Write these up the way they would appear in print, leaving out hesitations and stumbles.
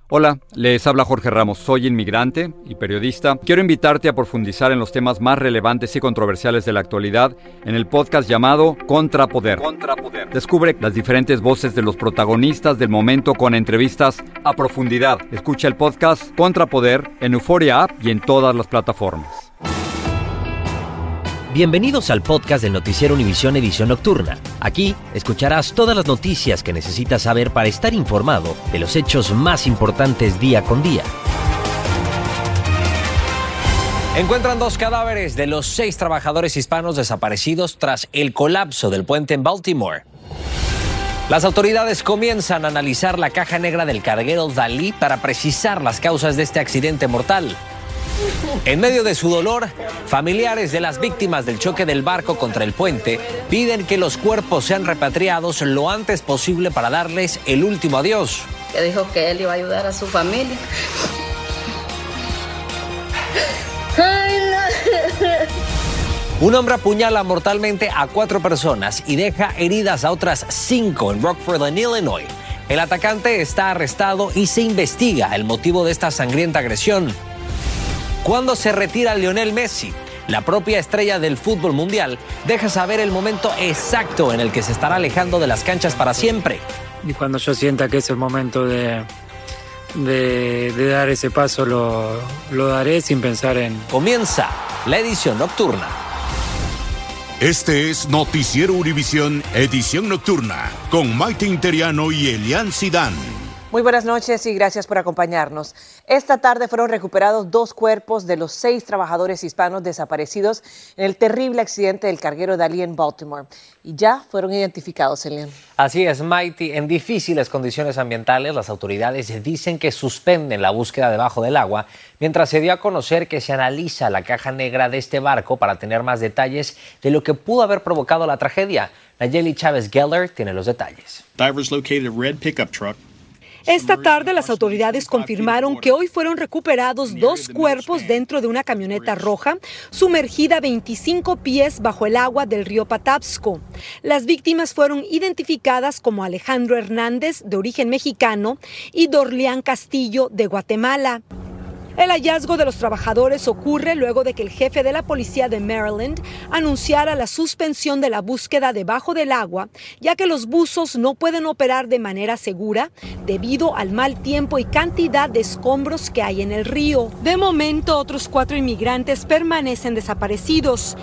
Hola, les habla Jorge Ramos, soy inmigrante y periodista. Quiero invitarte a profundizar en los temas más relevantes y controversiales de la actualidad en el podcast llamado Contrapoder. Descubre las diferentes voces de los protagonistas del momento con entrevistas a profundidad. Escucha el podcast Contrapoder en Euphoria App y en todas las plataformas. Bienvenidos al podcast del Noticiero Univisión Edición Nocturna. Aquí escucharás todas las noticias que necesitas saber para estar informado de los hechos más importantes día con día. Encuentran 2 cadáveres de los 6 trabajadores hispanos desaparecidos tras el colapso del puente en Baltimore. Las autoridades comienzan a analizar la caja negra del carguero Dalí para precisar las causas de este accidente mortal. En medio de su dolor, familiares de las víctimas del choque del barco contra el puente piden que los cuerpos sean repatriados lo antes posible para darles el último adiós. Que dijo que él iba a ayudar a su familia. Ay, no. Un hombre apuñala mortalmente a 4 personas y deja heridas a otras 5 en Rockford, en Illinois. El atacante está arrestado y se investiga el motivo de esta sangrienta agresión. ¿Cuándo se retira Lionel Messi? La propia estrella del fútbol mundial deja saber el momento exacto en el que se estará alejando de las canchas para siempre. Y cuando yo sienta que es el momento de dar ese paso, lo daré sin pensar en... Comienza la edición nocturna. Este es Noticiero Univisión Edición Nocturna con Maite Interiano y Elian Sidán. Muy buenas noches y gracias por acompañarnos. Esta tarde fueron recuperados 2 cuerpos de los 6 trabajadores hispanos desaparecidos en el terrible accidente del carguero Dalí en Baltimore. Y ya fueron identificados, Elian. Así es, Maite. En difíciles condiciones ambientales, las autoridades dicen que suspenden la búsqueda debajo del agua, mientras se dio a conocer que se analiza la caja negra de este barco para tener más detalles de lo que pudo haber provocado la tragedia. Nayeli Chávez Geller tiene los detalles. Divers located a red pickup truck. Esta tarde las autoridades confirmaron que hoy fueron recuperados 2 cuerpos dentro de una camioneta roja sumergida 25 pies bajo el agua del río Patapsco. Las víctimas fueron identificadas como Alejandro Hernández, de origen mexicano, y Dorlián Castillo, de Guatemala. El hallazgo de los trabajadores ocurre luego de que el jefe de la policía de Maryland anunciara la suspensión de la búsqueda debajo del agua, ya que los buzos no pueden operar de manera segura debido al mal tiempo y cantidad de escombros que hay en el río. De momento, otros 4 inmigrantes permanecen desaparecidos.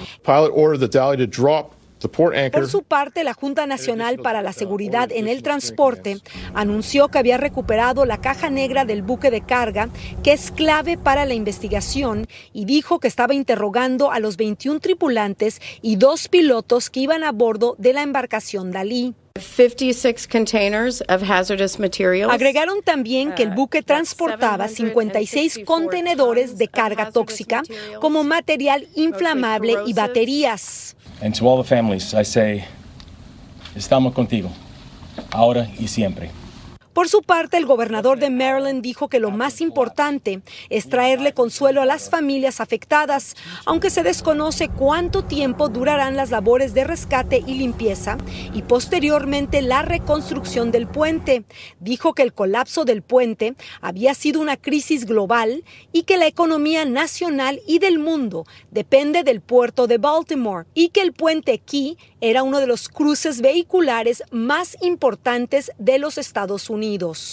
Por su parte, la Junta Nacional para la Seguridad en el Transporte anunció que había recuperado la caja negra del buque de carga, que es clave para la investigación, y dijo que estaba interrogando a los 21 tripulantes y 2 pilotos que iban a bordo de la embarcación Dalí. 56 containers of hazardous materials. Agregaron también que el buque transportaba 56 contenedores de carga tóxica como material inflamable y baterías. And to all the families, I say, estamos contigo, ahora y siempre. Por su parte, el gobernador de Maryland dijo que lo más importante es traerle consuelo a las familias afectadas, aunque se desconoce cuánto tiempo durarán las labores de rescate y limpieza y posteriormente la reconstrucción del puente. Dijo que el colapso del puente había sido una crisis global y que la economía nacional y del mundo depende del puerto de Baltimore y que el puente Key era uno de los cruces vehiculares más importantes de los Estados Unidos.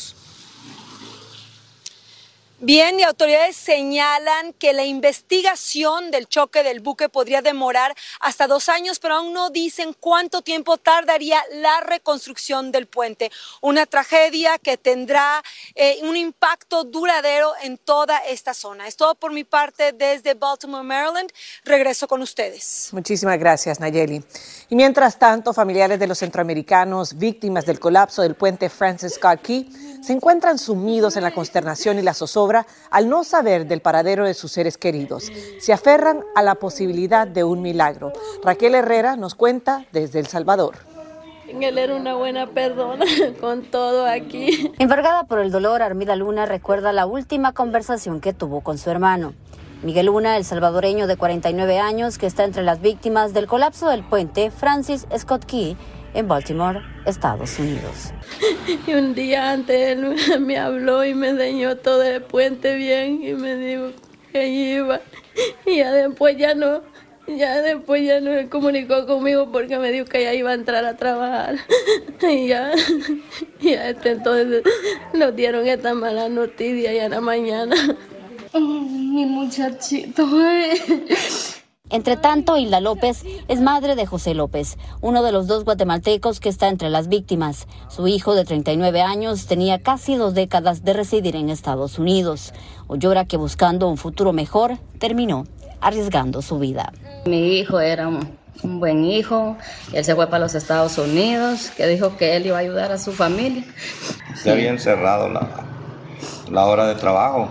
Bien, y autoridades señalan que la investigación del choque del buque podría demorar hasta 2 años, pero aún no dicen cuánto tiempo tardaría la reconstrucción del puente. Una tragedia que tendrá un impacto duradero en toda esta zona. Es todo por mi parte desde Baltimore, Maryland. Regreso con ustedes. Muchísimas gracias, Nayeli. Y mientras tanto, familiares de los centroamericanos víctimas del colapso del puente Francis Scott Key se encuentran sumidos en la consternación y la zozobra al no saber del paradero de sus seres queridos. Se aferran a la posibilidad de un milagro. Raquel Herrera nos cuenta desde El Salvador. Él era una buena persona con todo aquí. Envergada por el dolor, Armida Luna recuerda la última conversación que tuvo con su hermano. Miguel Luna, el salvadoreño de 49 años que está entre las víctimas del colapso del puente Francis Scott Key, en Baltimore, Estados Unidos. Y un día antes él me habló y me enseñó todo el puente bien y me dijo que iba. Y ya después ya no se comunicó conmigo porque me dijo que ya iba a entrar a trabajar. Y ya entonces nos dieron esta mala noticia ya en la mañana. Mi muchachito. Entre tanto, Hilda López es madre de José López, uno de los 2 guatemaltecos que está entre las víctimas. Su hijo de 39 años tenía casi 2 décadas de residir en Estados Unidos. Llora que buscando un futuro mejor, terminó arriesgando su vida. Mi hijo era un buen hijo, él se fue para los Estados Unidos, que dijo que él iba a ayudar a su familia. Se había encerrado la hora de trabajo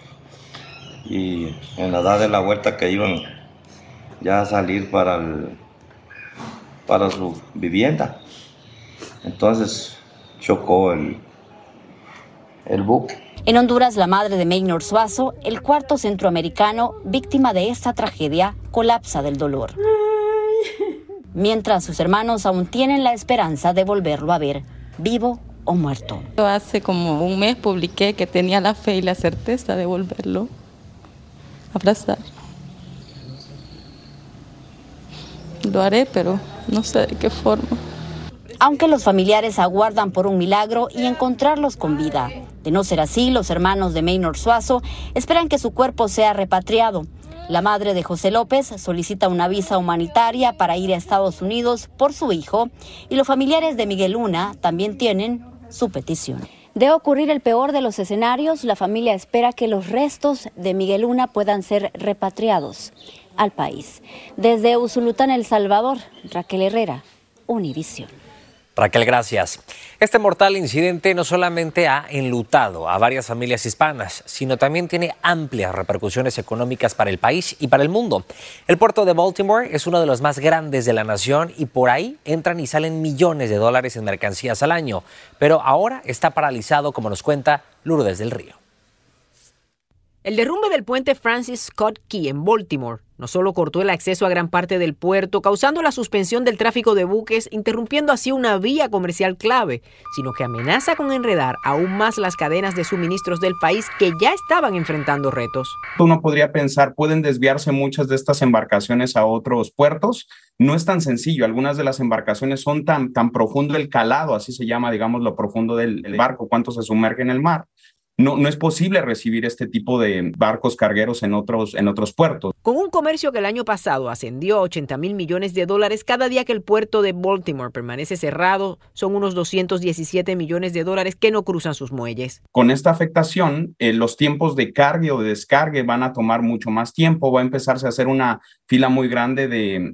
y en la edad de la vuelta que iban ya a salir para su vivienda. Entonces chocó el buque. En Honduras, la madre de Maynor Suazo, el 4º centroamericano víctima de esta tragedia, colapsa del dolor. Mientras sus hermanos aún tienen la esperanza de volverlo a ver, vivo o muerto. Hace como un mes publiqué que tenía la fe y la certeza de volverlo a abrazar. Lo haré, pero no sé de qué forma. Aunque los familiares aguardan por un milagro y encontrarlos con vida. De no ser así, los hermanos de Maynor Suazo esperan que su cuerpo sea repatriado. La madre de José López solicita una visa humanitaria para ir a Estados Unidos por su hijo y los familiares de Miguel Luna también tienen su petición. De ocurrir el peor de los escenarios, la familia espera que los restos de Miguel Luna puedan ser repatriados al país. Desde Usulután, El Salvador, Raquel Herrera, Univisión. Raquel, gracias. Este mortal incidente no solamente ha enlutado a varias familias hispanas, sino también tiene amplias repercusiones económicas para el país y para el mundo. El puerto de Baltimore es uno de los más grandes de la nación y por ahí entran y salen millones de dólares en mercancías al año. Pero ahora está paralizado, como nos cuenta Lourdes del Río. El derrumbe del puente Francis Scott Key en Baltimore no solo cortó el acceso a gran parte del puerto, causando la suspensión del tráfico de buques, interrumpiendo así una vía comercial clave, sino que amenaza con enredar aún más las cadenas de suministros del país que ya estaban enfrentando retos. Uno podría pensar, pueden desviarse muchas de estas embarcaciones a otros puertos. No es tan sencillo. Algunas de las embarcaciones son tan profundo el calado, así se llama, digamos, lo profundo del barco, cuánto se sumerge en el mar. No es posible recibir este tipo de barcos cargueros en otros puertos. Con un comercio que el año pasado ascendió a $80,000 millones, cada día que el puerto de Baltimore permanece cerrado, son unos $217 millones que no cruzan sus muelles. Con esta afectación, los tiempos de cargue o de descargue van a tomar mucho más tiempo. Va a empezarse a hacer una fila muy grande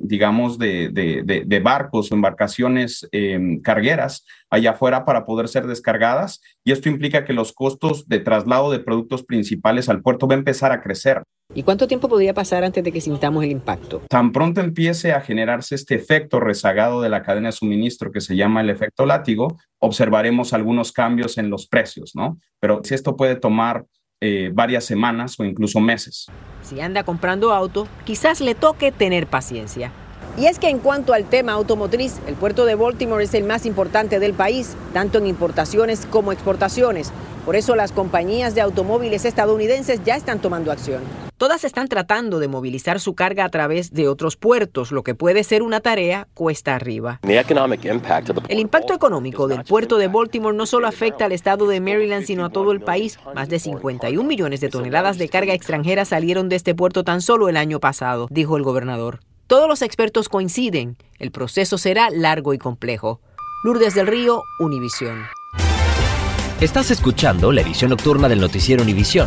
de barcos o embarcaciones cargueras allá afuera para poder ser descargadas, y esto implica que los costos de traslado de productos principales al puerto va a empezar a crecer. ¿Y cuánto tiempo podría pasar antes de que sintamos el impacto? Tan pronto empiece a generarse este efecto rezagado de la cadena de suministro que se llama el efecto látigo, observaremos algunos cambios en los precios, ¿no? Pero si esto puede tomar varias semanas o incluso meses. Si anda comprando auto, quizás le toque tener paciencia. Y es que en cuanto al tema automotriz, el puerto de Baltimore es el más importante del país, tanto en importaciones como exportaciones. Por eso las compañías de automóviles estadounidenses ya están tomando acción. Todas están tratando de movilizar su carga a través de otros puertos, lo que puede ser una tarea cuesta arriba. El impacto económico del puerto de Baltimore no solo afecta al estado de Maryland, sino a todo el país. Más de 51 millones de toneladas de carga extranjera salieron de este puerto tan solo el año pasado, dijo el gobernador. Todos los expertos coinciden, el proceso será largo y complejo. Lourdes del Río, Univisión. Estás escuchando la edición nocturna del noticiero Univisión.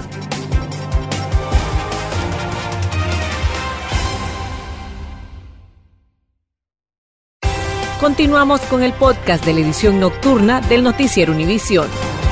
Continuamos con el podcast de la edición nocturna del noticiero Univisión.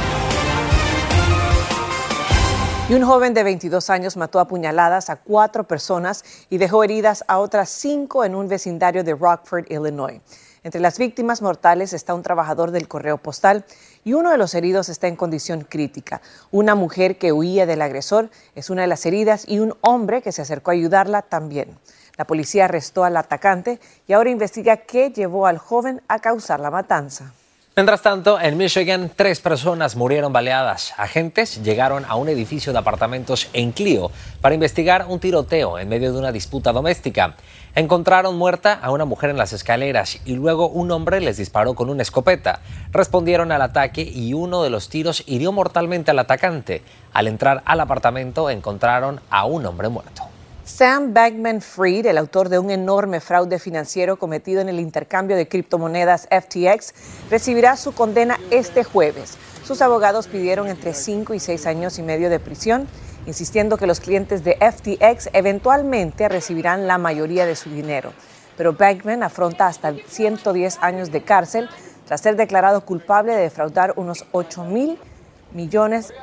Y un joven de 22 años mató a puñaladas a 4 personas y dejó heridas a otras 5 en un vecindario de Rockford, Illinois. Entre las víctimas mortales está un trabajador del correo postal y uno de los heridos está en condición crítica. Una mujer que huía del agresor es una de las heridas y un hombre que se acercó a ayudarla también. La policía arrestó al atacante y ahora investiga qué llevó al joven a causar la matanza. Mientras tanto, en Michigan, 3 personas murieron baleadas. Agentes llegaron a un edificio de apartamentos en Clio para investigar un tiroteo en medio de una disputa doméstica. Encontraron muerta a una mujer en las escaleras y luego un hombre les disparó con una escopeta. Respondieron al ataque y uno de los tiros hirió mortalmente al atacante. Al entrar al apartamento encontraron a un hombre muerto. Sam Bankman-Fried, el autor de un enorme fraude financiero cometido en el intercambio de criptomonedas FTX, recibirá su condena este jueves. Sus abogados pidieron entre 5 y 6 años y medio de prisión, insistiendo que los clientes de FTX eventualmente recibirán la mayoría de su dinero. Pero Bankman afronta hasta 110 años de cárcel tras ser declarado culpable de defraudar unos $8,000 millones.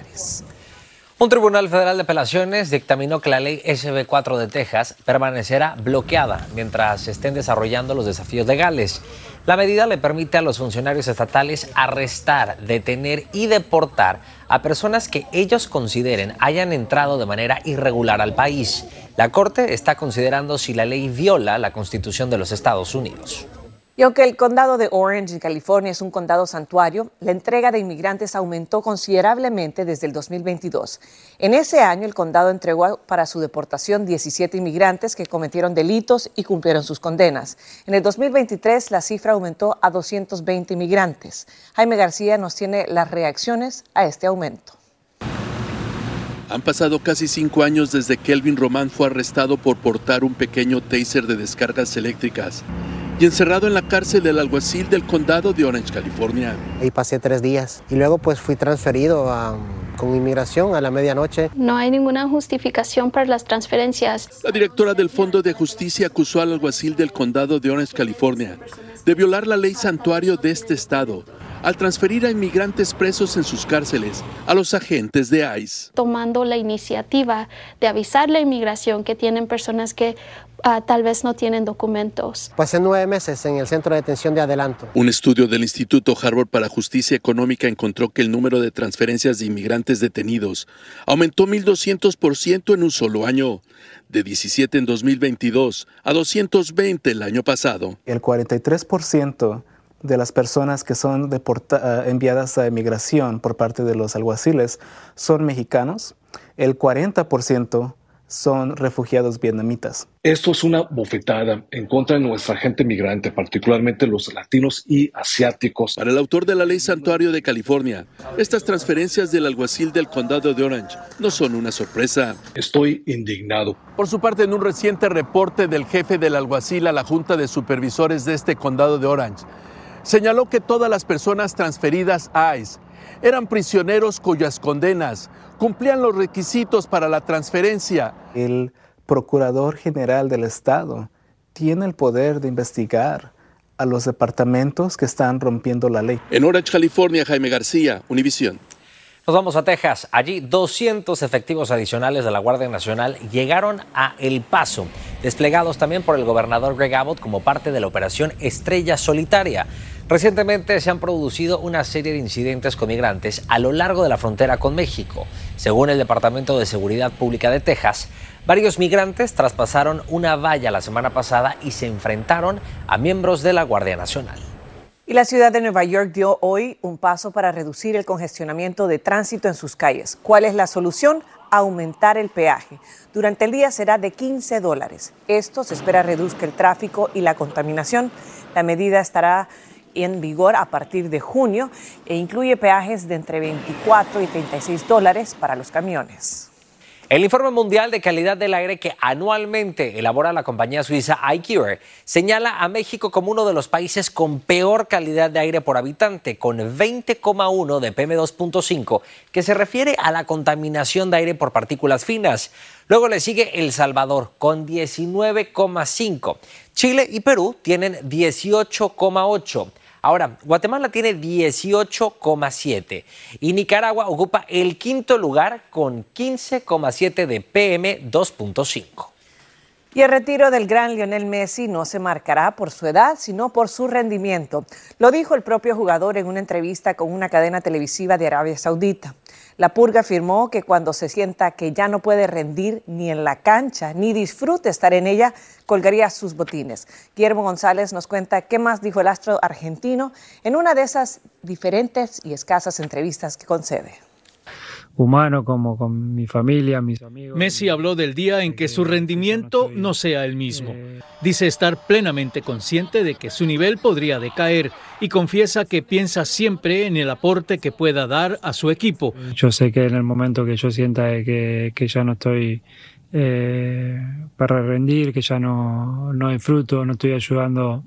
Un tribunal federal de apelaciones dictaminó que la ley SB 4 de Texas permanecerá bloqueada mientras se estén desarrollando los desafíos legales. La medida le permite a los funcionarios estatales arrestar, detener y deportar a personas que ellos consideren hayan entrado de manera irregular al país. La Corte está considerando si la ley viola la Constitución de los Estados Unidos. Y aunque el condado de Orange, en California, es un condado santuario, la entrega de inmigrantes aumentó considerablemente desde el 2022. En ese año, el condado entregó para su deportación 17 inmigrantes que cometieron delitos y cumplieron sus condenas. En el 2023, la cifra aumentó a 220 inmigrantes. Jaime García nos tiene las reacciones a este aumento. Han pasado casi 5 años desde que Kelvin Román fue arrestado por portar un pequeño taser de descargas eléctricas y encerrado en la cárcel del alguacil del condado de Orange, California. Ahí pasé 3 días y luego pues fui transferido con inmigración a la medianoche. No hay ninguna justificación para las transferencias. La directora del Fondo de Justicia acusó al alguacil del condado de Orange, California, de violar la ley santuario de este estado al transferir a inmigrantes presos en sus cárceles a los agentes de ICE. Tomando la iniciativa de avisar a la inmigración que tienen personas que tal vez no tienen documentos. Pasé 9 meses en el centro de detención de Adelanto. Un estudio del Instituto Harvard para Justicia Económica encontró que el número de transferencias de inmigrantes detenidos aumentó 1,200% en un solo año, de 17 en 2022 a 220 el año pasado. El 43% de las personas que son enviadas a inmigración por parte de los alguaciles son mexicanos. El 40% son refugiados vietnamitas. Esto es una bofetada en contra de nuestra gente migrante, particularmente los latinos y asiáticos. Para el autor de la ley santuario de California, estas transferencias del alguacil del condado de Orange no son una sorpresa. Estoy indignado. Por su parte, en un reciente reporte del jefe del alguacil a la Junta de Supervisores de este condado de Orange, señaló que todas las personas transferidas a ICE eran prisioneros cuyas condenas cumplían los requisitos para la transferencia. El Procurador General del Estado tiene el poder de investigar a los departamentos que están rompiendo la ley. En Orange, California, Jaime García, Univisión. Nos vamos a Texas. Allí 200 efectivos adicionales de la Guardia Nacional llegaron a El Paso, desplegados también por el gobernador Greg Abbott como parte de la operación Estrella Solitaria. Recientemente se han producido una serie de incidentes con migrantes a lo largo de la frontera con México. Según el Departamento de Seguridad Pública de Texas, varios migrantes traspasaron una valla la semana pasada y se enfrentaron a miembros de la Guardia Nacional. Y la ciudad de Nueva York dio hoy un paso para reducir el congestionamiento de tránsito en sus calles. ¿Cuál es la solución? Aumentar el peaje. Durante el día será de $15. Esto se espera reduzca el tráfico y la contaminación. La medida estará en vigor a partir de junio e incluye peajes de entre $24 y $36 para los camiones. El informe mundial de calidad del aire que anualmente elabora la compañía suiza iCure señala a México como uno de los países con peor calidad de aire por habitante, con 20,1 de PM2.5, que se refiere a la contaminación de aire por partículas finas. Luego le sigue El Salvador con 19,5. Chile y Perú tienen 18,8. Ahora, Guatemala tiene 18,7 y Nicaragua ocupa el 5.º lugar con 15,7 de PM2.5. Y el retiro del gran Lionel Messi no se marcará por su edad, sino por su rendimiento. Lo dijo el propio jugador en una entrevista con una cadena televisiva de Arabia Saudita. La Purga afirmó que cuando se sienta que ya no puede rendir ni en la cancha, ni disfrute estar en ella, colgaría sus botines. Guillermo González nos cuenta qué más dijo el astro argentino en una de esas diferentes y escasas entrevistas que concede. Humano, como con mi familia, mis amigos. Messi habló del día en que su rendimiento no sea el mismo. Dice estar plenamente consciente de que su nivel podría decaer y confiesa que piensa siempre en el aporte que pueda dar a su equipo. Yo sé que en el momento que yo sienta que ya no estoy para rendir, que ya no disfruto, no estoy ayudando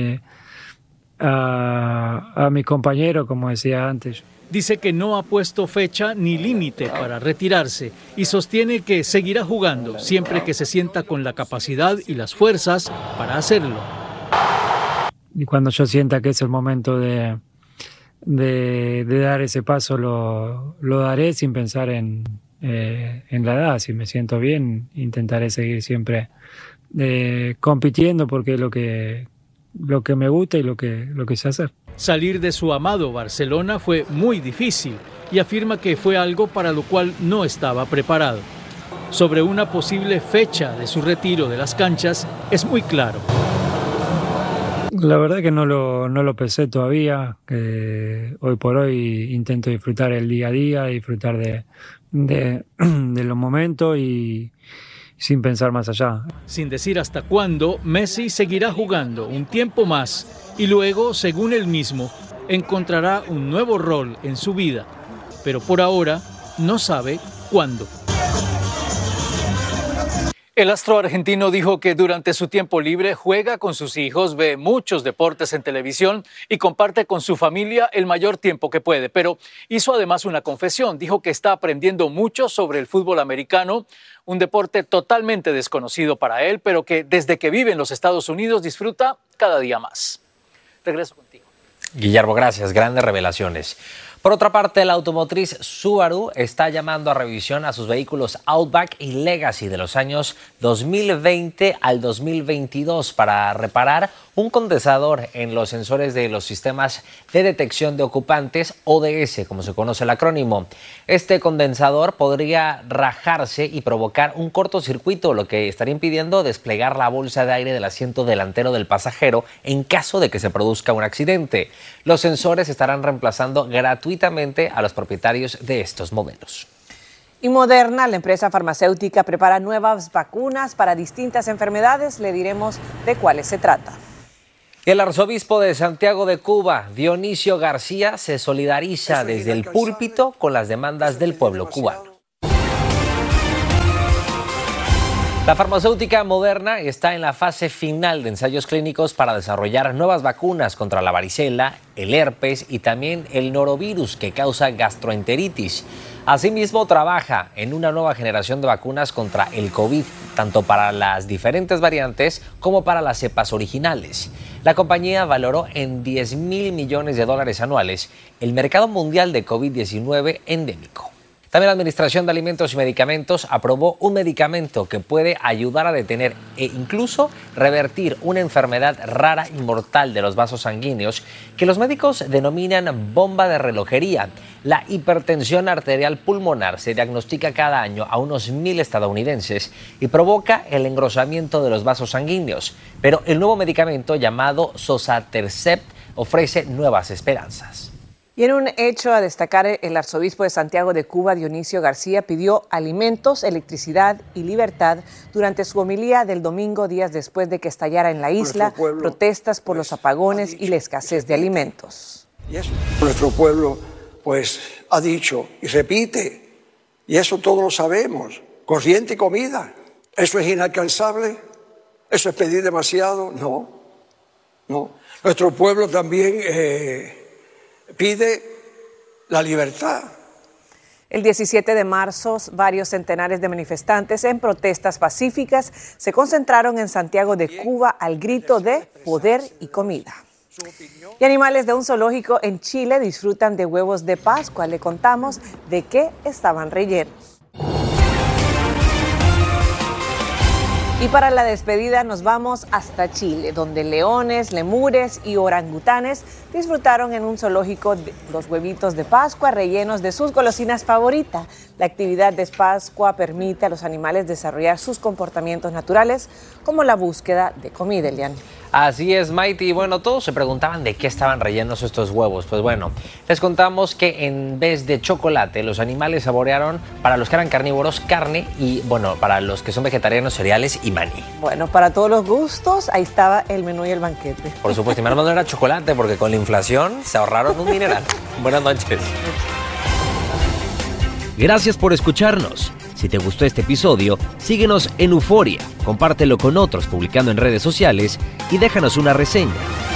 a mi compañero, como decía antes. Dice que no ha puesto fecha ni límite para retirarse y sostiene que seguirá jugando siempre que se sienta con la capacidad y las fuerzas para hacerlo. Y cuando yo sienta que es el momento de dar ese paso, lo daré sin pensar en la edad. Si me siento bien, intentaré seguir siempre compitiendo porque es lo que me gusta y lo que sé hacer. Salir de su amado Barcelona fue muy difícil y afirma que fue algo para lo cual no estaba preparado. Sobre una posible fecha de su retiro de las canchas es muy claro. La verdad que no lo pensé todavía. Hoy por hoy intento disfrutar el día a día, disfrutar de los momentos y sin pensar más allá. Sin decir hasta cuándo, Messi seguirá jugando un tiempo más y luego, según él mismo, encontrará un nuevo rol en su vida. Pero por ahora no sabe cuándo. El astro argentino dijo que durante su tiempo libre juega con sus hijos, ve muchos deportes en televisión y comparte con su familia el mayor tiempo que puede. Pero hizo además una confesión. Dijo que está aprendiendo mucho sobre el fútbol americano, un deporte totalmente desconocido para él, pero que desde que vive en los Estados Unidos disfruta cada día más. Regreso contigo. Guillermo, gracias. Grandes revelaciones. Por otra parte, la automotriz Subaru está llamando a revisión a sus vehículos Outback y Legacy de los años 2020 al 2022 para reparar un condensador en los sensores de los sistemas de detección de ocupantes, ODS, como se conoce el acrónimo. Este condensador podría rajarse y provocar un cortocircuito, lo que estaría impidiendo desplegar la bolsa de aire del asiento delantero del pasajero en caso de que se produzca un accidente. Los sensores estarán reemplazando gratuitamente a los propietarios de estos modelos. Y Moderna, la empresa farmacéutica, prepara nuevas vacunas para distintas enfermedades. Le diremos de cuáles se trata. El arzobispo de Santiago de Cuba, Dionisio García, se solidariza desde el púlpito con las demandas del pueblo cubano. La farmacéutica Moderna está en la fase final de ensayos clínicos para desarrollar nuevas vacunas contra la varicela, el herpes y también el norovirus que causa gastroenteritis. Asimismo, trabaja en una nueva generación de vacunas contra el COVID, tanto para las diferentes variantes como para las cepas originales. La compañía valoró en $10.000 millones anuales el mercado mundial de COVID-19 endémico. También la Administración de Alimentos y Medicamentos aprobó un medicamento que puede ayudar a detener e incluso revertir una enfermedad rara y mortal de los vasos sanguíneos que los médicos denominan bomba de relojería. La hipertensión arterial pulmonar se diagnostica cada año a unos 1.000 estadounidenses y provoca el engrosamiento de los vasos sanguíneos. Pero el nuevo medicamento llamado Sotatercept ofrece nuevas esperanzas. Y en un hecho a destacar, el arzobispo de Santiago de Cuba, Dionisio García, pidió alimentos, electricidad y libertad durante su homilía del domingo, días después de que estallara en la isla protestas por los apagones y la escasez de alimentos. Y eso nuestro pueblo ha dicho y repite, y eso todos lo sabemos, corriente y comida. ¿Eso es inalcanzable? ¿Eso es pedir demasiado? No. Nuestro pueblo también pide la libertad. El 17 de marzo, varios centenares de manifestantes en protestas pacíficas se concentraron en Santiago de Cuba al grito de poder y comida. Y animales de un zoológico en Chile disfrutan de huevos de Pascua. Le contamos de qué estaban rellenos. Y para la despedida nos vamos hasta Chile, donde leones, lemures y orangutanes disfrutaron en un zoológico los huevitos de Pascua rellenos de sus golosinas favoritas. La actividad de Pascua permite a los animales desarrollar sus comportamientos naturales, como la búsqueda de comida, Elian. Así es, Maite. Y bueno, todos se preguntaban de qué estaban rellenos estos huevos. Pues bueno, les contamos que en vez de chocolate, los animales saborearon, para los que eran carnívoros, carne y, bueno, para los que son vegetarianos, cereales y maní. Bueno, para todos los gustos, ahí estaba el menú y el banquete. Por supuesto, y menos no era chocolate, porque con la inflación se ahorraron un dineral. Buenas noches. Gracias por escucharnos. Si te gustó este episodio, síguenos en Euforia, compártelo con otros publicando en redes sociales y déjanos una reseña.